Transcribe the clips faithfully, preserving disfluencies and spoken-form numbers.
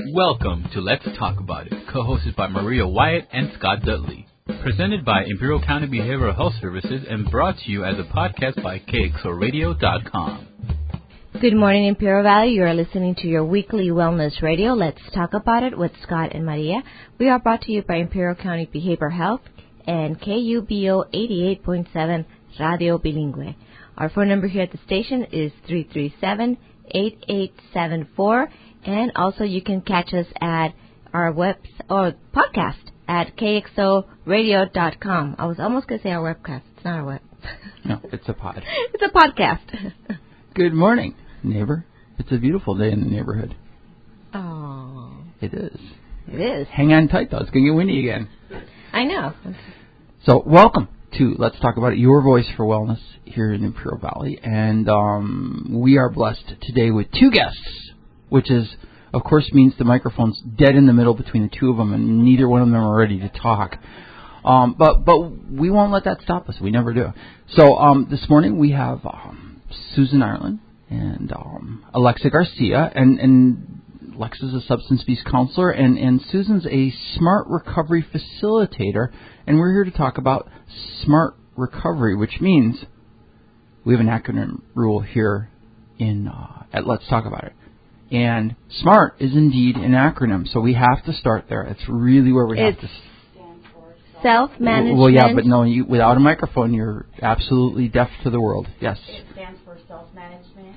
Welcome to Let's Talk About It, co-hosted by Maria Wyatt and Scott Dudley. Presented by Imperial County Behavioral Health Services and brought to you as a podcast by K X O radio dot com. Good morning, Imperial Valley. You are listening to your weekly wellness radio. Let's talk about it with Scott and Maria. We are brought to you by Imperial County Behavioral Health and K U B O eighty-eight point seven Radio Bilingüe. Our phone number here at the station is three three seven, eight eight seven four, and also you can catch us at our web or podcast at K X O radio dot com. I was almost going to say our webcast. It's not our web. No, it's a pod. It's a podcast. Good morning, neighbor. It's a beautiful day in the neighborhood. Oh. It is. It is. Hang on tight, though. It's going to get windy again. I know. So, welcome to Let's Talk About It, your voice for wellness here in Imperial Valley. And um, we are blessed today with two guests, which is, of course, means the microphone's dead in the middle between the two of them, and neither one of them are ready to talk. Um, but but we won't let that stop us. We never do. So um, this morning we have um, Susan Ireland and um, Alexa Garcia, and, and Alexa's a substance abuse counselor, and, and Susan's a smart recovery facilitator, and we're here to talk about smart recovery, which means we have an acronym rule here in uh, at Let's Talk About It. And SMART is indeed an acronym, so we have to start there. It's really where we it's have to. Self-management. Well, yeah, but no, you, without a microphone, you're absolutely deaf to the world. Yes. It stands for self-management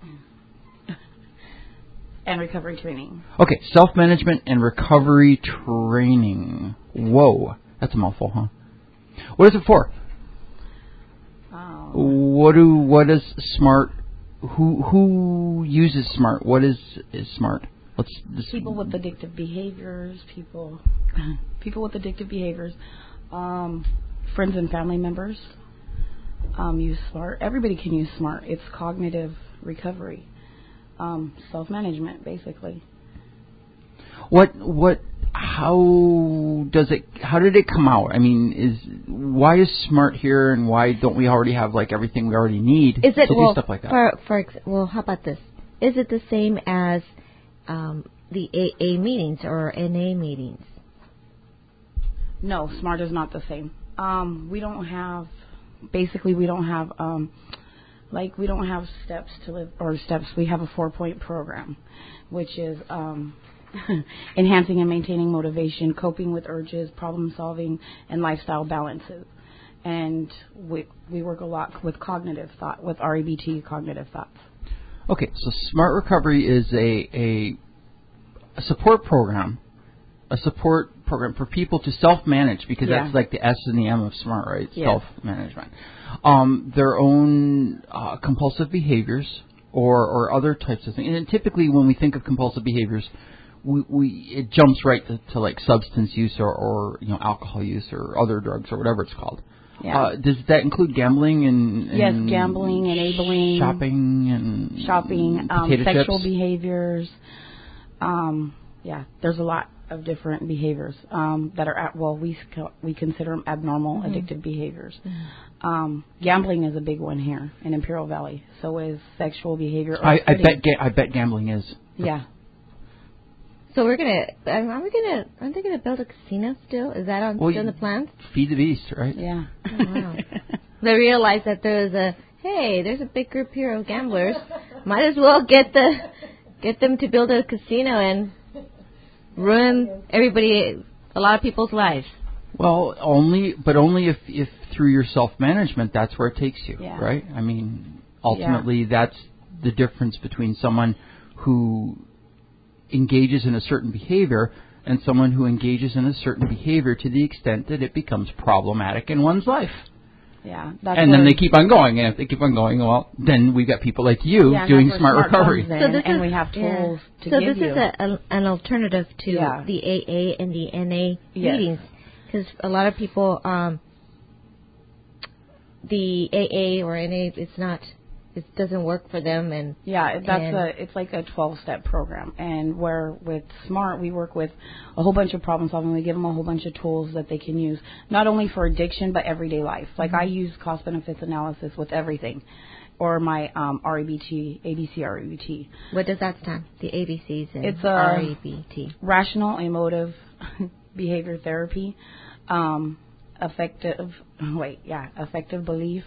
and recovery training. Okay, self-management and recovery training. Whoa, that's a mouthful, huh? What is it for? Um, What do what is SMART? Who who uses SMART? What is is SMART? Let's this, people with addictive behaviors, people people with addictive behaviors, um, friends and family members um, use SMART. Everybody can use SMART. It's cognitive recovery, um, self-management, basically. What what how does it how did it come out? I mean, is why is SMART here, and why don't we already have like everything we already need Is it to well, do stuff like that? For, for ex- well, how about this? Is it the same as um, the A A meetings or N A meetings? No, SMART is not the same. Um, we don't have, basically, we don't have, um, like, we don't have steps to live, or steps. We have a four-point program, which is um, enhancing and maintaining motivation, coping with urges, problem-solving, and lifestyle balances. And we we work a lot with cognitive thought, with R E B T, cognitive thoughts. Okay, so SMART Recovery is a, a a support program, a support program for people to self-manage, because Yeah. that's like the S and the M of SMART, right? Yes. Self-management. Um, their own uh, compulsive behaviors or, or other types of things. And typically when we think of compulsive behaviors, we, we it jumps right to, to like substance use or, or you know alcohol use or other drugs or whatever it's called. Yeah. Uh, does that include gambling and, and Yes, gambling, enabling, shopping and shopping, um, potato sexual chips? behaviors. Um, yeah, there's a lot of different behaviors um, that are at, well, we sc- we consider them abnormal, Mm-hmm. addictive behaviors. Mm-hmm. Um, gambling is a big one here in Imperial Valley. So is sexual behavior. Or I, I quitting. bet ga- I bet gambling is. Yeah. So we're gonna. um, Are we gonna? Aren't they gonna build a casino still? Is that on Well, still in the you- plans? Feed the beast, right? Yeah. Oh, wow. They realized that there's a hey, there's a big group here of gamblers. Might as well get the get them to build a casino and ruin everybody, a lot of people's lives. Well, only, but only if, if through your self-management, that's where it takes you, Yeah. right? I mean, ultimately, that's the difference between someone who engages in a certain behavior and someone who engages in a certain behavior to the extent that it becomes problematic in one's life. Yeah. That's And then where- they keep on going, and if they keep on going, well, then we've got people like you Yeah, and doing that's where smart recovery. comes in, So this and is- we have tools yeah. to so give this you. is a, a, an alternative to Yeah. the A A and the N A Yes. meetings, because a lot of people, um, the A A or N A, it's not, it doesn't work for them, and Yeah, that's and a it's like a twelve-step program, and where with SMART we work with a whole bunch of problem solving. We give them a whole bunch of tools that they can use, not only for addiction but everyday life. Like I use cost benefits analysis with everything, or my um, R E B T, A B C R E B T. What does that stand? The A B Cs and It's a R E B T. Rational Emotive Behavior Therapy, um, effective, wait, yeah, effective belief,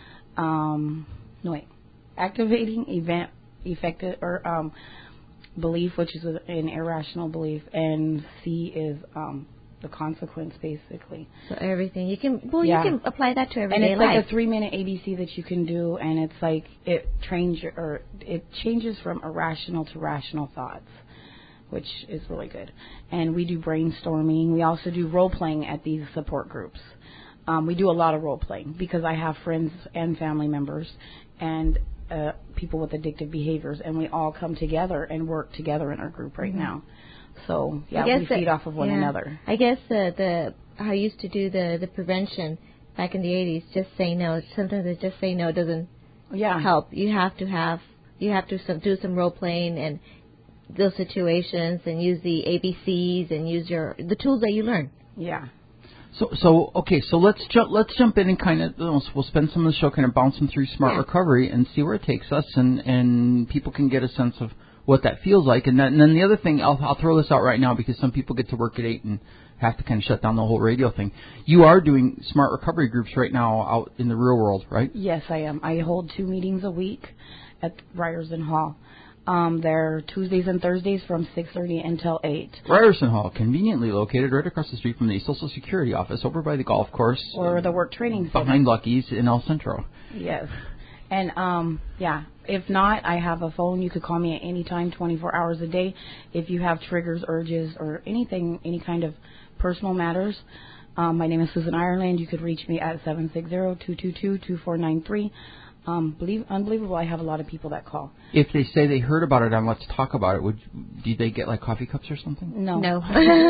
um, no, wait, activating event, effective, or um, belief, which is an irrational belief, and C is um, the consequence, basically. So everything you can, well, Yeah. you can apply that to everyday And it's life. like a three-minute A B C that you can do, and it's like it trains your, or it changes from irrational to rational thoughts, which is really good. And we do brainstorming. We also do role-playing at these support groups. Um, we do a lot of role-playing because I have friends and family members and uh, people with addictive behaviors, and we all come together and work together in our group right mm-hmm. now. So, yeah, I guess we feed that, off of one yeah. another. I guess uh, the how I used to do the, the prevention back in the eighties, just say no. Sometimes they just say no doesn't yeah. help. You have to have, you have to some, do some role-playing and those situations and use the A B Cs and use your the tools that you learn. Yeah. So, so okay, so let's jump. Let's jump in and kind of we'll spend some of the show kind of bouncing through Smart yeah. Recovery and see where it takes us, and and people can get a sense of what that feels like. And, that, and then the other thing, I'll, I'll throw this out right now because some people get to work at eight and have to kind of shut down the whole radio thing. You are doing Smart Recovery groups right now out in the real world, right? Yes, I am. I hold two meetings a week at Ryerson Hall. Um, they're Tuesdays and Thursdays from six thirty until eight. Ryerson Hall, conveniently located right across the street from the Social Security office over by the golf course. Or the work training center. Behind Lucky's in El Centro. Yes. And, um, yeah, if not, I have a phone. You could call me at any time, twenty-four hours a day. If you have triggers, urges, or anything, any kind of personal matters. Um, my name is Susan Ireland. You could reach me at seven six zero, two two two, two four nine three. Um, believe, unbelievable, I have a lot of people that call. If they say they heard about it on Let's Talk About It, would do they get like coffee cups or something? No. No.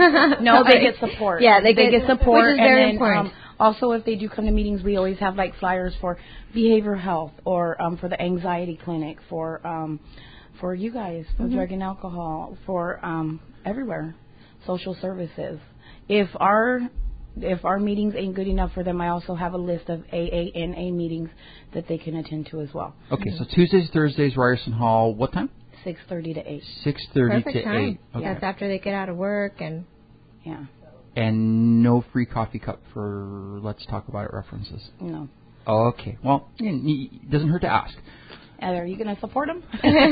no, they get support. Yeah, they, they get, get support. Which is very and then, important. Um, also, if they do come to meetings, we always have like flyers for behavioral health or um, for the anxiety clinic, for um, for you guys, for mm-hmm. drug and alcohol, for um, everywhere, social services. If our If our meetings ain't good enough for them, I also have a list of A A N A meetings that they can attend to as well. Okay, so Tuesdays, Thursdays, Ryerson Hall, what time? six thirty to eight. six thirty to time. eight. Okay. That's after they get out of work. And yeah. And no free coffee cup for Let's Talk About It references? No. Oh, okay. Well, it doesn't hurt to ask. Are you going to support them?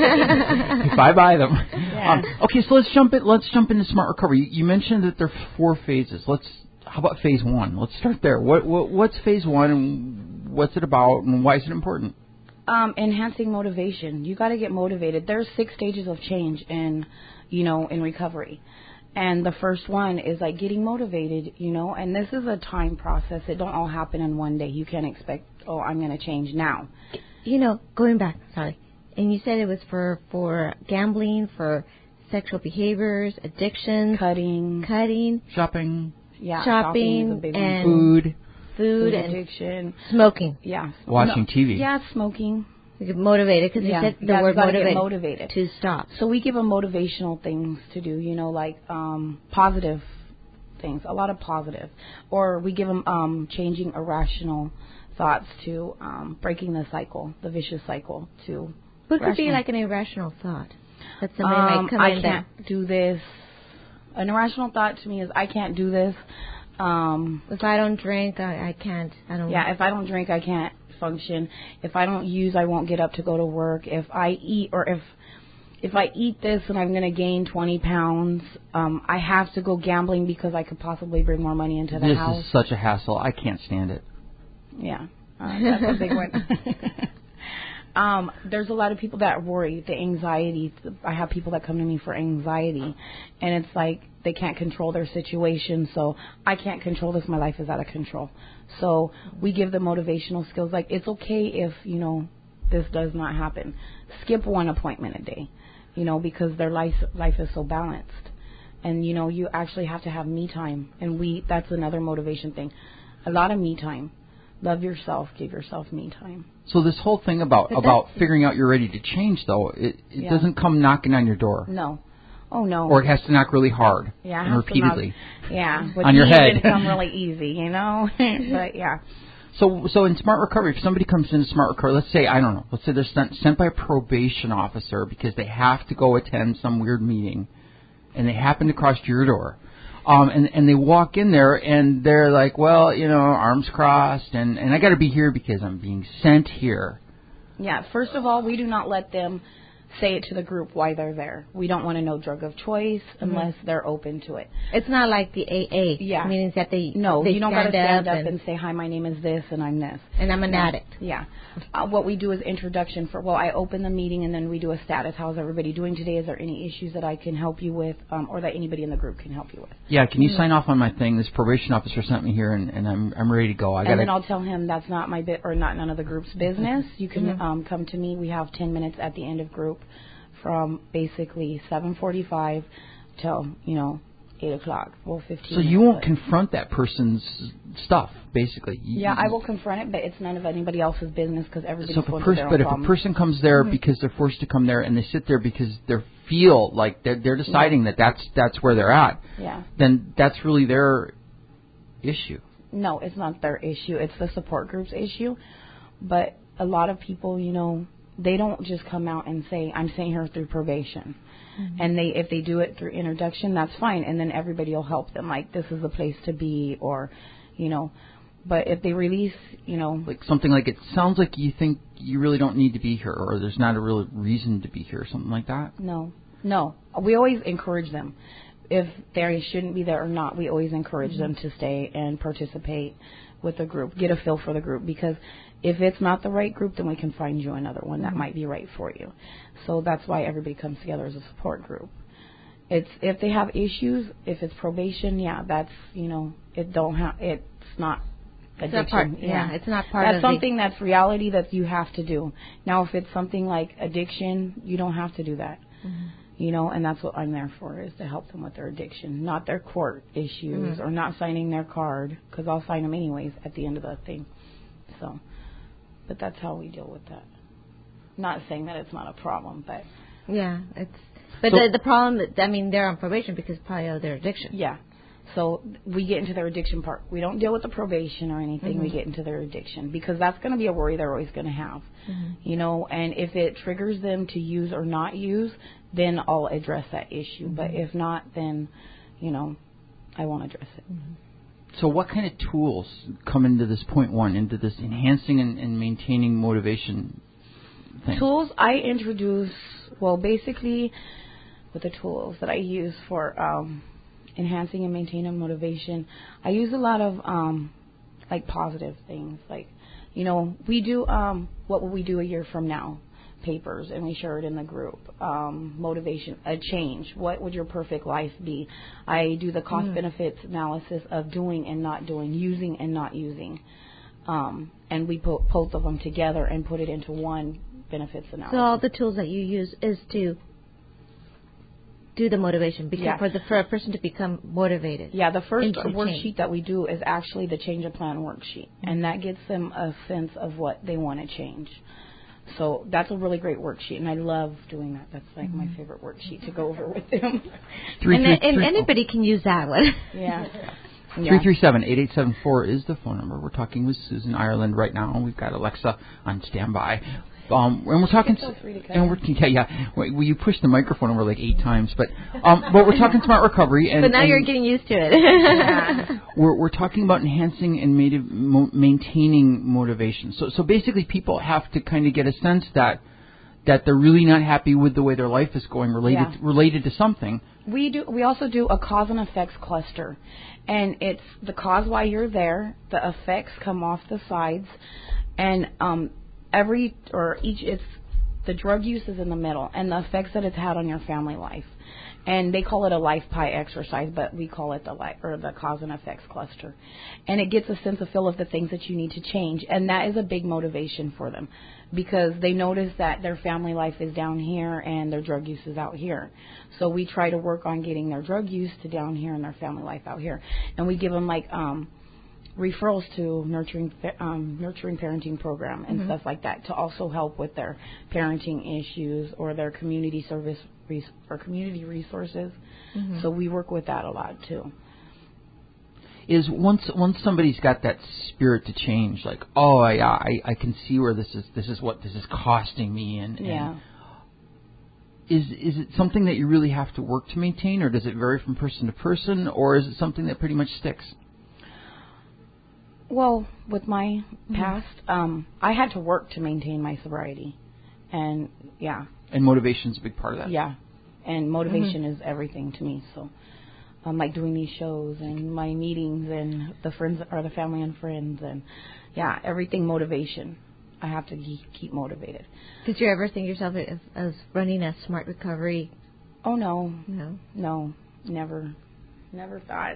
If I buy them. Yeah. Um, okay, so let's jump in. Let's jump into Smart Recovery. You, you mentioned that there are four phases. Let's. How about phase one? Let's start there. What, what what's phase one, and what's it about, and why is it important? Um, enhancing motivation. You got to get motivated. There's six stages of change in, you know, in recovery, and the first one is like getting motivated. You know, and this is a time process. It don't all happen in one day. You can't expect, oh, I'm going to change now. You know, going back, sorry, and you said it was for for gambling, for sexual behaviors, addictions, cutting, cutting, shopping. Yeah, shopping, shopping is a big and one. Food, food, food and addiction, smoking. Yeah, watching no, T V. Yeah, smoking. You get motivated because yeah, you said the you word gotta motivated, get motivated to stop. So we give them motivational things to do. You know, like um, positive things, a lot of positive, or we give them um, changing irrational thoughts to um, breaking the cycle, the vicious cycle. To what could rational. be like an irrational thought that somebody um, might come I in can't that, do this. An irrational thought to me is I can't do this. Um, if I don't drink, I, I can't. I don't. Yeah, if I don't drink, I can't function. If I don't use, I won't get up to go to work. If I eat, or if if I eat this and I'm going to gain twenty pounds, um, I have to go gambling because I could possibly bring more money into the this house. This is such a hassle. I can't stand it. Yeah, uh, that's a big one. Um, there's a lot of people that worry, the anxiety. I have people that come to me for anxiety, and it's like they can't control their situation, so I can't control this. My life is out of control. So we give them motivational skills like it's okay if, you know, this does not happen. Skip one appointment a day, you know, because their life life is so balanced. And, you know, you actually have to have me time, and we that's another motivation thing. A lot of me time. Love yourself. Give yourself me time. So this whole thing about But about figuring out you're ready to change, though, it, it Yeah. doesn't come knocking on your door. No. Oh, no. Or it has to knock really hard yeah, and repeatedly. Knock, yeah. But on your head. It come really easy, you know? But, yeah. So, so in Smart Recovery, if somebody comes into Smart Recovery, let's say, I don't know, let's say they're sent, sent by a probation officer because they have to go attend some weird meeting, and they happen to cross your door, um, and, and they walk in there, and they're like, well, you know, arms crossed, and, and I got to be here because I'm being sent here. Yeah, first of all, we do not let them say it to the group why they're there. We don't want to know drug of choice unless mm-hmm. they're open to it. It's not like the A A yeah. meetings that they no, they you don't got to stand up and, and say, hi, my name is this and I'm this. And I'm an no. addict. Yeah. Uh, what we do is introduction for, well, I open the meeting and then we do a status. How's everybody doing today? Is there any issues that I can help you with um, or that anybody in the group can help you with? Yeah, can you mm-hmm. sign off on my thing? This probation officer sent me here and, and I'm I'm ready to go. I and gotta... then I'll tell him that's not my bit or not none of the group's business. You can mm-hmm. um, come to me. We have ten minutes at the end of group, from basically seven forty-five till, you know, eight o'clock. Well, fifteen. So you won't confront that person's stuff, basically. You, yeah, I will confront it, but it's none of anybody else's business because everybody's so if going a pers- through their But own if problems. a person comes there mm-hmm. because they're forced to come there and they sit there because they feel like they're, they're deciding yeah. that that's, that's where they're at, yeah. then that's really their issue. No, it's not their issue. It's the support group's issue. But a lot of people, you know, they don't just come out and say, I'm staying here through probation. Mm-hmm. And they, if they do it through introduction, that's fine. And then everybody will help them. Like, this is the place to be or, you know. But if they release, you know. Like something like it sounds like you think you really don't need to be here or there's not a real reason to be here or something like that. No. No. We always encourage them. If they shouldn't be there or not, we always encourage mm-hmm. them to stay and participate with the group, get a feel for the group. Because if it's not the right group, then we can find you another one that mm-hmm. might be right for you. So that's why everybody comes together as a support group. It's if they have issues, if it's probation, yeah, that's, you know, it don't have, it's not addiction. It's not part, yeah. yeah, it's not part that's of That's something the, that's reality that you have to do. Now, if it's something like addiction, you don't have to do that. Mm-hmm. You know, and that's what I'm there for, is to help them with their addiction, not their court issues mm-hmm. or not signing their card, because I'll sign them anyways at the end of the thing. So, but that's how we deal with that. Not saying that it's not a problem, but yeah, it's. But so, the the problem, I mean, they're on probation because probably of their addiction. Yeah. So we get into their addiction part. We don't deal with the probation or anything. Mm-hmm. We get into their addiction because that's going to be a worry they're always going to have. Mm-hmm. You know, and if it triggers them to use or not use, then I'll address that issue. Mm-hmm. But if not, then, you know, I won't address it. Mm-hmm. So what kind of tools come into this point one, into this enhancing and, and maintaining motivation thing? Tools I introduce, well, basically with the tools that I use for um, enhancing and maintaining motivation, I use a lot of um, like positive things. Like, you know, we do um, what will we do a year from now? Papers, and we share it in the group. Um, motivation, a change. What would your perfect life be? I do the cost mm. benefits analysis of doing and not doing, using and not using, um, and we put both of them together and put it into one benefits analysis. So all the tools that you use is to do the motivation, because yeah. for the for a person to become motivated. Yeah, the first worksheet change. that we do is actually the change of plan worksheet, mm-hmm. and that gets them a sense of what they want to change. So that's a really great worksheet, and I love doing that. That's like mm-hmm. my favorite worksheet to go over with them. Three, and three, and three, anybody can use that one. Yeah. three three seven, eight eight seven four is the phone number. We're talking with Susan Ireland right now. We've got Alexa on standby. Um, and we're talking, and we're yeah, yeah. Well, you pushed the microphone over like eight times, but um, but we're talking smart recovery, and but now and you're getting used to it. yeah. We're we're talking about enhancing and mati- mo- maintaining motivation. So so basically, people have to kind of get a sense that that they're really not happy with the way their life is going, related yeah. related to something. We do. We also do a cause and effects cluster, and it's the cause why you're there. The effects come off the sides, and um. Every or each, it's the drug use is in the middle, and the effects that it's had on your family life, and they call it a life pie exercise, but we call it the life or the cause and effects cluster, and it gets a sense of feel of the things that you need to change, and that is a big motivation for them, because they notice that their family life is down here and their drug use is out here, so we try to work on getting their drug use to down here and their family life out here, and we give them like um. referrals to nurturing um, nurturing parenting program and mm-hmm. stuff like that to also help with their parenting issues or their community service res- or community resources. Mm-hmm. So we work with that a lot too. is once once somebody's got that spirit to change, like, oh yeah, I, I can see where this is this is what this is costing me, and, Yeah. and is is it something that you really have to work to maintain, or does it vary from person to person, or is it something that pretty much sticks? Well, with my Mm-hmm. past, um, I had to work to maintain my sobriety, and yeah, And motivation's a big part of that. yeah, and motivation Mm-hmm. is everything to me. So, um, like doing these shows and my meetings and the friends or the family and friends and yeah, everything motivation. I have to ge- keep motivated. Did you ever think yourself as, as running a smart recovery? Oh no, No. no, never, never thought.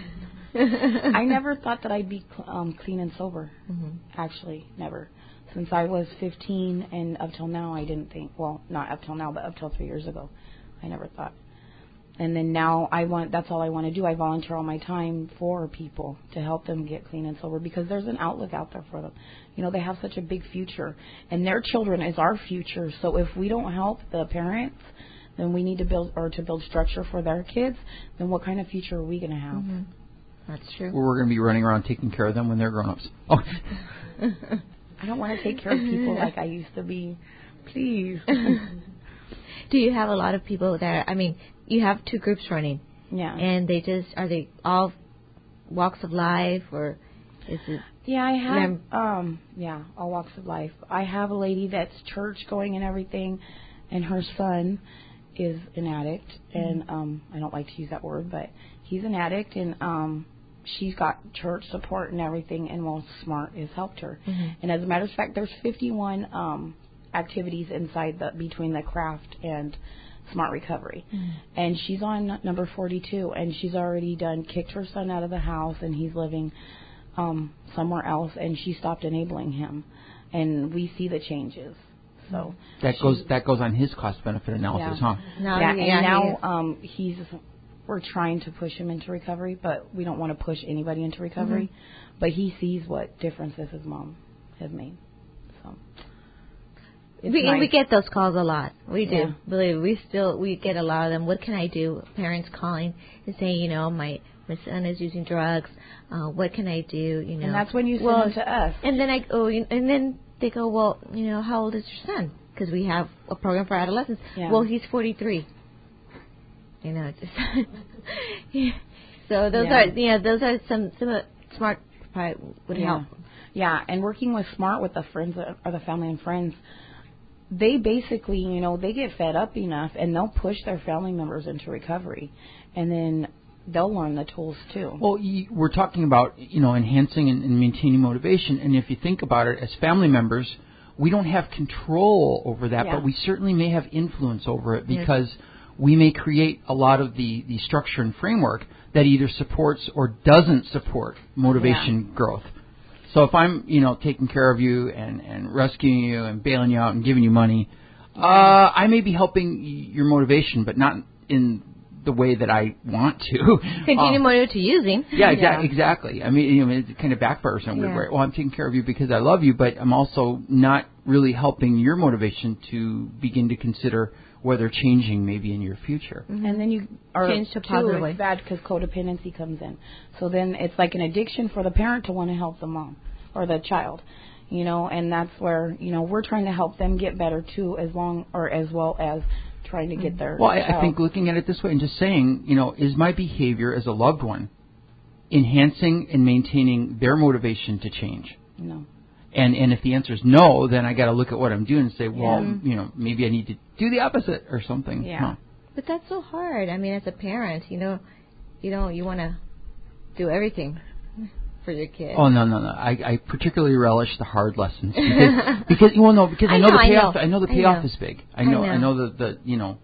I never thought that I'd be cl- um, clean and sober. Mm-hmm. Actually, never. Since I was fifteen and up till now, I didn't think. Well, not up till now, but up till three years ago, I never thought. And then now I want. That's all I want to do. I volunteer all my time for people to help them get clean and sober because there's an outlook out there for them. You know, they have such a big future, and their children is our future. So if we don't help the parents, then we need to build or to build structure for their kids. Then what kind of future are we going to have? Mm-hmm. That's true. Where we're going to be running around taking care of them when they're grown-ups. Oh. I don't want to take care of people like I used to be. Please. Do you have a lot of people that, I mean, you have two groups running, Yeah. and they just, are they all walks of life, or is it? Yeah, I have, Mem- um, yeah, all walks of life. I have a lady that's church going and everything, and her son is an addict, and um, I don't like to use that word, but he's an addict, and um, she's got church support and everything, and well, SMART has helped her. Mm-hmm. And as a matter of fact, there's fifty-one um, activities inside the between the craft and SMART Recovery, Mm-hmm. and she's on number forty-two, and she's already done kicked her son out of the house, and he's living um, somewhere else, and she stopped enabling him, and we see the changes. So That she- goes that goes on his cost benefit analysis, Yeah. huh? No, yeah, yeah, and he now is. um, he's we're trying to push him into recovery, but we don't want to push anybody into recovery. Mm-hmm. But he sees what differences his mom has made. So it's we, and we nice. get those calls a lot. We do. Yeah. Believe me, we still we get a lot of them. What can I do? Parents calling and saying, you know, my my son is using drugs. Uh, what can I do? You know, and that's when you send well, him to us. And then I oh, you- and then they go, well, you know, how old is your son? Because we have a program for adolescents. Yeah. Well, he's forty-three. You know, it's just yeah. So those Yeah. are yeah, those are some some uh, smart probably would Yeah. help. Yeah, and working with SMART with the friends or the family and friends, they basically, you know, they get fed up enough and they'll push their family members into recovery, and then they'll learn the tools too. Well, you, we're talking about, you know, enhancing and, and maintaining motivation, and if you think about it, as family members, we don't have control over that, Yeah. but we certainly may have influence over it Yes. because we may create a lot of the, the structure and framework that either supports or doesn't support motivation growth. So if I'm, you know, taking care of you and, and rescuing you and bailing you out and giving you money, uh, I may be helping y- your motivation, but not in the way that I want to. Continue Um, motive to using. Yeah, exa- Yeah. exactly. I mean, you know, it kind of backfires on weird Yeah. way. Well, I'm taking care of you because I love you, but I'm also not really helping your motivation to begin to consider whether changing maybe in your future. Mm-hmm. And then you are Change to a too, positive way. it's bad because codependency comes in. So then it's like an addiction for the parent to want to help the mom or the child, you know. And that's where, you know, we're trying to help them get better too, as long or as well as trying to get their Well, I, I child. think looking at it this way and just saying, you know, is my behavior as a loved one enhancing and maintaining their motivation to change? No. And and if the answer is no, then I got to look at what I'm doing and say, well, Yeah. you know, maybe I need to do the opposite or something. Yeah. Huh. But that's so hard. I mean, as a parent, you know, you know, you want to do everything for your kid. Oh no no no! I, I particularly relish the hard lessons because because well no because I, I know, know, the I payoff know. I know the I payoff know. is big. I I know know. I know the the you know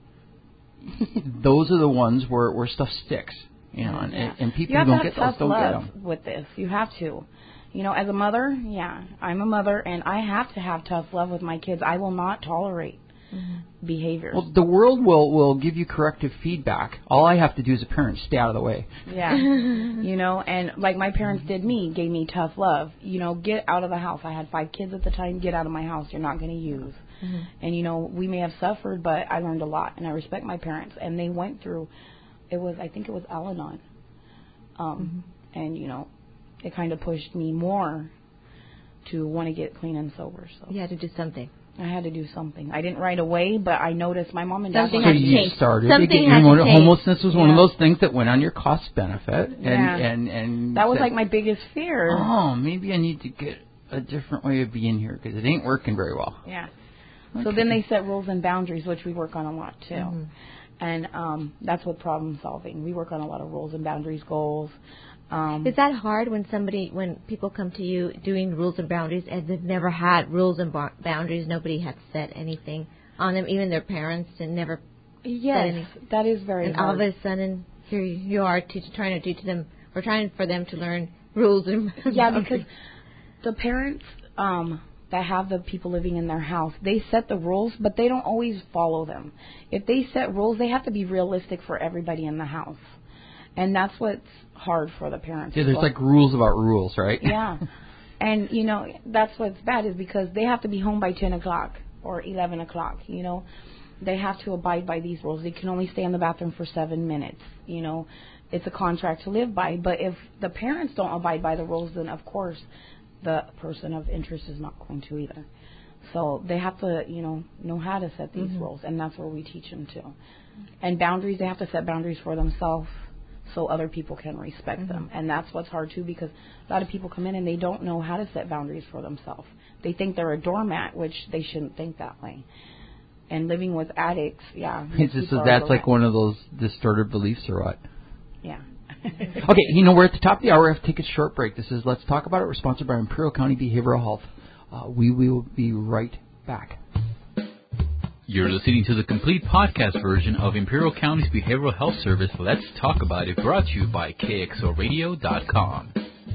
those are the ones where where stuff sticks. You know, and, Yeah. and people you have who to don't have get those tough don't get love them. with this. You have to. You know, as a mother, yeah, I'm a mother, and I have to have tough love with my kids. I will not tolerate Mm-hmm. behaviors. Well, the world will will give you corrective feedback. All I have to do as a parent is stay out of the way. Yeah. You know, and like my parents did me, gave me tough love. You know, get out of the house. I had five kids at the time. Get out of my house. You're not going to use. Mm-hmm. And, you know, we may have suffered, but I learned a lot. And I respect my parents. And they went through, it was, I think it was Al-Anon. Um, and you know, it kind of pushed me more to want to get clean and sober. So You had to do something. I had to do something. I didn't right away, but I noticed my mom and dad. Something were- had So to you change. started. Something you had know, to change. homelessness was one of Yeah. those things that went on your cost benefit, and Yeah. and and That was said, like my biggest fear. oh, maybe I need to get a different way of being here because it ain't working very well. Yeah. So Okay. then they set rules and boundaries, which we work on a lot too. Mhm. And um, that's what problem solving. We work on a lot of rules and boundaries, goals. Um, Is that hard when somebody, when people come to you doing rules and boundaries and they've never had rules and ba- boundaries, nobody had set anything on them, even their parents, and never, yes, that is very and all hard. of a sudden here you are teach, trying to teach them, or trying for them to learn rules and Yeah, boundaries. because the parents um, that have the people living in their house, they set the rules, but they don't always follow them. If they set rules, they have to be realistic for everybody in the house. And that's what's hard for the parents. Yeah, as there's well. like rules about rules, right? Yeah. And, you know, that's what's bad is because they have to be home by ten o'clock or eleven o'clock, you know. They have to abide by these rules. They can only stay in the bathroom for seven minutes, you know. It's a contract to live by. But if the parents don't abide by the rules, then, of course, the person of interest is not going to either. So they have to, you know, know how to set these Mhm. rules, and that's where we teach them too. And boundaries, they have to set boundaries for themselves so other people can respect Mhm. them. And that's what's hard too, because a lot of people come in and they don't know how to set boundaries for themselves. They think they're a doormat, which they shouldn't think that way. And living with addicts, yeah. It's just that that's like one of those distorted beliefs or what? Yeah. Okay, you know, we're at the top of the hour. We have to take a short break. This is Let's Talk About It. We're sponsored by Imperial County Behavioral Health. Uh, we will be right back. You're listening to the complete podcast version of Imperial County's Behavioral Health Service, Let's Talk About It, brought to you by K X O radio dot com.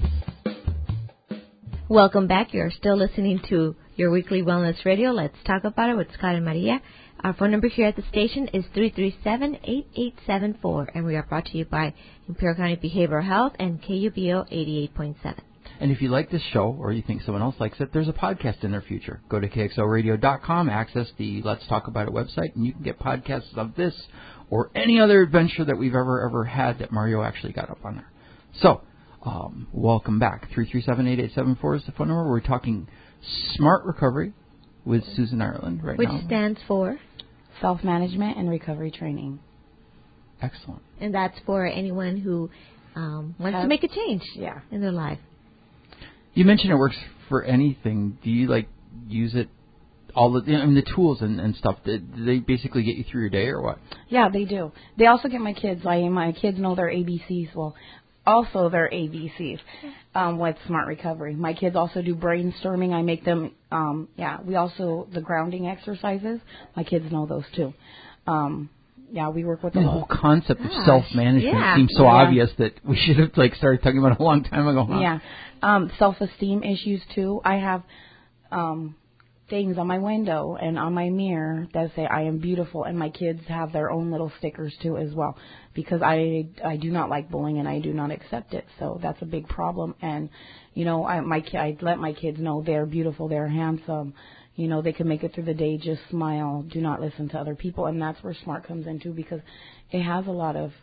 Welcome back. You're still listening to your weekly wellness radio. Let's talk about it with Scott and Maria. Our phone number here at the station is three three seven, eight eight seven four, and we are brought to you by Imperial County Behavioral Health and K U B O eighty-eight point seven. And if you like this show or you think someone else likes it, there's a podcast in their future. Go to K X O radio dot com, access the Let's Talk About It website, and you can get podcasts of this or any other adventure that we've ever, ever had that Mario actually got up on there. So, um, welcome back. three three seven, eight eight seven four is the phone number. We're talking Smart Recovery with Susan Ireland right Which now. stands for? Self-management and recovery training. Excellent. And that's for anyone who um, wants to Have- make a change Yeah. in their life. You mentioned it works for anything. Do you, like, use it all the, I mean, the tools and, and stuff, do they basically get you through your day or what? Yeah, they do. They also get my kids. I my kids know their A B Cs. Well, also their A B Cs um, with Smart Recovery. My kids also do brainstorming. I make them. Um, yeah, we also the grounding exercises. My kids know those too. Um, yeah, we work with The them. whole concept of Gosh, self-management yeah. seems so Yeah. obvious that we should have like started talking about it a long time ago. Huh? Yeah, um, self-esteem issues too. I have um, things on my window and on my mirror that say I am beautiful, and my kids have their own little stickers too as well, because I I do not like bullying and I do not accept it. So that's a big problem. And you know, I my ki- I let my kids know they're beautiful, they're handsome. You know, they can make it through the day. Just smile. Do not listen to other people, and that's where SMART comes into, because it has a lot of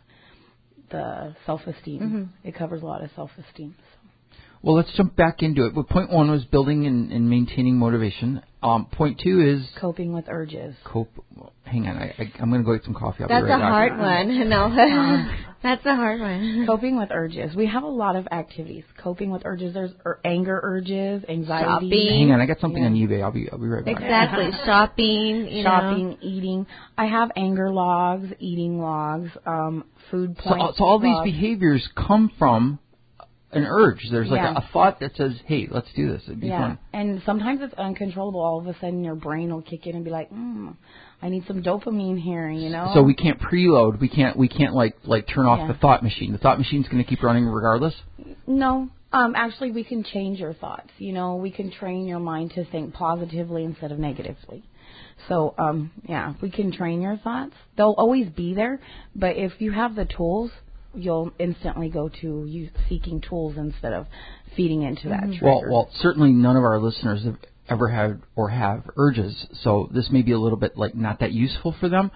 the self-esteem. Mm-hmm. It covers a lot of self-esteem. Well, let's jump back into it. Well, point one was building and, and maintaining motivation. Um, point two is Coping with urges. cope. Well, hang on, I, I, I'm going to go get some coffee. I'll That's be right a back. hard one. No, that's a hard one. Coping with urges. We have a lot of activities. Coping with urges. There's ur- anger urges, anxiety. Shopping. Hang on, I got something Yeah. on eBay. I'll be I'll be right back. Exactly. Shopping, you Shopping, know. eating. I have anger logs, eating logs, um, food So, points. so all these logs. behaviors come from an urge. There's like Yeah. a, a thought that says, "Hey, let's do this. It'd be Yeah, fun." and sometimes it's uncontrollable. All of a sudden, your brain will kick in and be like, mm, "I need some dopamine here," you know. So we can't preload. We can't. We can't like like turn off Yeah. the thought machine. The thought machine's going to keep running regardless. No, um, actually, we can change your thoughts. You know, we can train your mind to think positively instead of negatively. So, um, yeah, we can train your thoughts. They'll always be there, but if you have the tools, you'll instantly go to you seeking tools instead of feeding into that trigger. Well, well, certainly none of our listeners have ever had or have urges, so this may be a little bit like not that useful for them.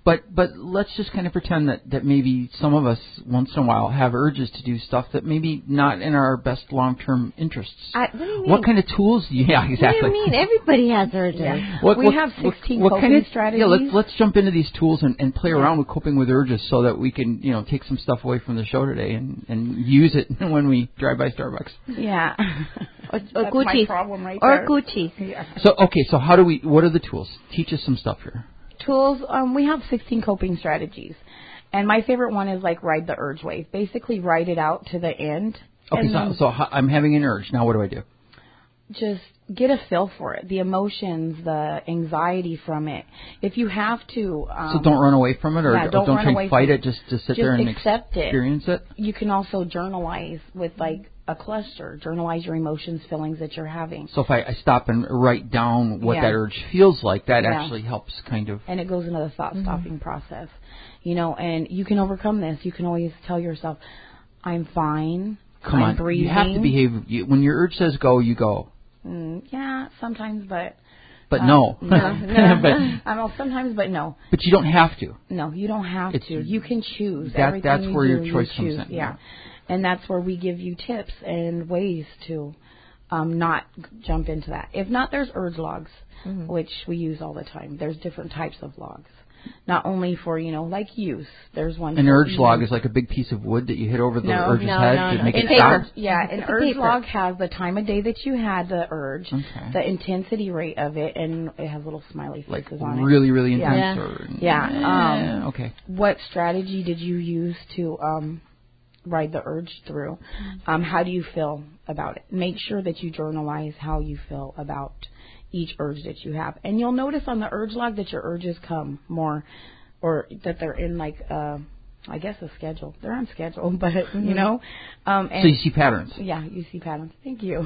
But but let's just kind of pretend that, that maybe some of us once in a while have urges to do stuff that maybe not in our best long-term interests. I, what do you mean? What kind of tools? Yeah, exactly. What do you mean? Everybody has urges. Yeah. What, we what, have sixteen what, what coping kind of, strategies. Yeah, let's let's jump into these tools and, and play Yeah. around with coping with urges so that we can you know take some stuff away from the show today and, and use it when we drive by Starbucks. Yeah. Or, or That's Gucci. my problem right or there. Gucci. Yeah. So okay, so how do we? What are the tools? Teach us some stuff here. Tools, um, we have sixteen coping strategies. And my favorite one is like ride the urge wave. Basically ride it out to the end. Okay, and so, then so ho- I'm having an urge. Now what do I do? just get a feel for it. The emotions, the anxiety from it. If you have to. Um, So don't run away from it or yeah, don't don't run try away and fight from it. Just just sit just there and accept it. experience it. You can also journalize with like a cluster. Journalize your emotions, feelings that you're having. So if I, I stop and write down what Yeah. that urge feels like, that Yeah. actually helps kind of. And it goes into the thought stopping process. You know, and you can overcome this. You can always tell yourself, I'm fine. Come I'm on, breathing. you have to behave. You, when your urge says go, you go. Mm, yeah, sometimes, but. But uh, no. No, no. but, I know sometimes, but no. but you don't have to. No, you don't have It's- to. You can choose. that- Everything that's you where your do, you choice comes choose. in, Yeah. yeah. And that's where we give you tips and ways to um, not g- jump into that. If not, there's urge logs, Mm-hmm. which we use all the time. There's different types of logs. Not only for, you know, like use. There's one An for urge eating. log is like a big piece of wood that you hit over the No, urge's no, head no, to no. make It's it a stop. paper. Yeah, an It's a urge paper. log has the time of day that you had the urge, Okay. the intensity rate of it, and it has little smiley Like faces on it. really, really Yeah. intense. Yeah. Or, Yeah, eh, um, okay. What strategy did you use to um, ride the urge through? Um, how do you feel about it? Make sure that you journalize how you feel about each urge that you have. And you'll notice on the urge log that your urges come more, or that they're in like, uh, I guess a schedule. They're on schedule, but, you know. Um, and So you see patterns. yeah, you see patterns. Thank you.